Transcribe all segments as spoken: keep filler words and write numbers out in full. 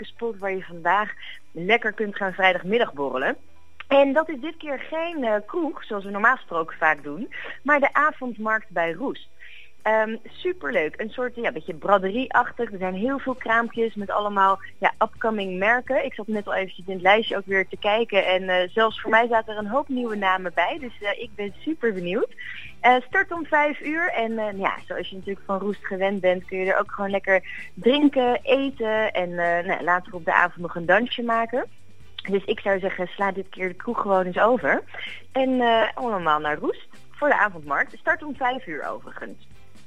spot waar je vandaag lekker kunt gaan vrijdagmiddag borrelen. En dat is dit keer geen uh, kroeg, zoals we normaal gesproken vaak doen, maar de avondmarkt bij Roest. Um, superleuk, een soort ja, beetje braderie-achtig. Er zijn heel veel kraampjes met allemaal ja, upcoming merken. Ik zat net al eventjes in het lijstje ook weer te kijken en uh, zelfs voor mij zaten er een hoop nieuwe namen bij. Dus uh, ik ben super benieuwd. Uh, start om vijf uur en uh, ja, zoals je natuurlijk van Roest gewend bent kun je er ook gewoon lekker drinken, eten en uh, nou, later op de avond nog een dansje maken. Dus ik zou zeggen, sla dit keer de kroeg gewoon eens over. En uh, allemaal naar Roest voor de avondmarkt. Start om vijf uur overigens.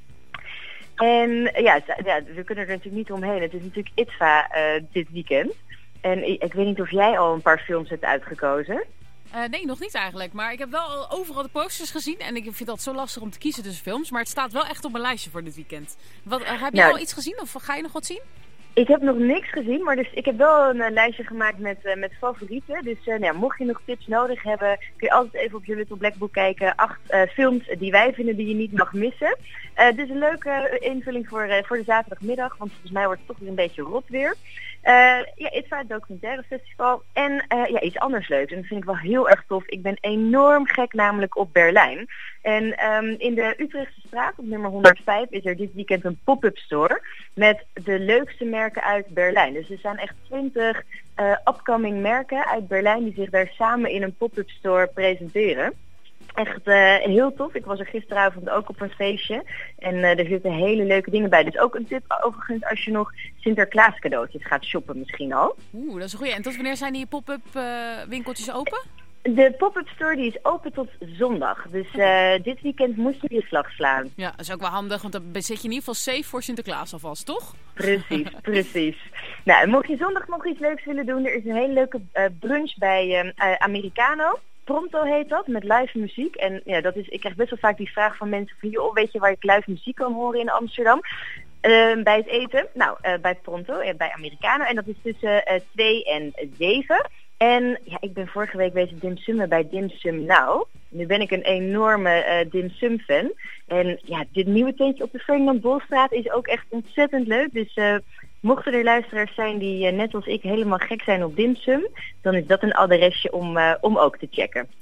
En ja, ja, we kunnen er natuurlijk niet omheen. Het is natuurlijk I T F A uh, dit weekend. En ik, ik weet niet of jij al een paar films hebt uitgekozen. Uh, nee, nog niet eigenlijk. Maar ik heb wel al overal de posters gezien. En ik vind dat zo lastig om te kiezen tussen films. Maar het staat wel echt op mijn lijstje voor dit weekend. Wat, uh, heb je nou, al iets gezien of ga je nog wat zien? Ik heb nog niks gezien, maar dus ik heb wel een uh, lijstje gemaakt met, uh, met favorieten. Dus uh, nou ja, mocht je nog tips nodig hebben, kun je altijd even op je Little Black Book kijken. Acht uh, films die wij vinden die je niet mag missen. Uh, dit is een leuke uh, invulling voor, uh, voor de zaterdagmiddag, want volgens mij wordt het toch weer een beetje rot weer. Uh, ja, I T F A, het documentaire festival. En uh, ja, iets anders leuks. En dat vind ik wel heel erg tof. Ik ben enorm gek namelijk op Berlijn. En um, in de Utrechtse straat op nummer honderdvijf is er dit weekend een pop-up store met de leukste merken uit Berlijn. Dus er zijn echt twintig uh, upcoming merken uit Berlijn die zich daar samen in een pop-up store presenteren. Echt uh, heel tof. Ik was er gisteravond ook op een feestje. En uh, er zitten hele leuke dingen bij. Dus ook een tip overigens als je nog Sinterklaas cadeautjes gaat shoppen misschien al. Oeh, dat is een goeie. En tot wanneer zijn die pop-up uh, winkeltjes open? De pop-up store die is open tot zondag. Dus uh, dit weekend moest je je slag slaan. Ja, dat is ook wel handig. Want dan zit je in ieder geval safe voor Sinterklaas alvast, toch? Precies, precies. Nou, en mocht je zondag nog iets leuks willen doen, er is een hele leuke uh, brunch bij uh, Americano. Pronto heet dat, met live muziek. En ja, dat is, ik krijg best wel vaak die vraag van mensen van, joh, weet je waar ik live muziek kan horen in Amsterdam? Uh, bij het eten, nou, uh, bij Pronto, uh, bij Americano. En dat is tussen uh, twee en zeven. En ja, ik ben vorige week bezig dimsummen bij Dim Sum Now. Nu ben ik een enorme uh, Dim Sum fan. En ja, dit nieuwe tentje op de Ferdinand Bolstraat is ook echt ontzettend leuk. Dus uh, mochten er luisteraars zijn die uh, net als ik helemaal gek zijn op dimsum, dan is dat een adresje om, uh, om ook te checken.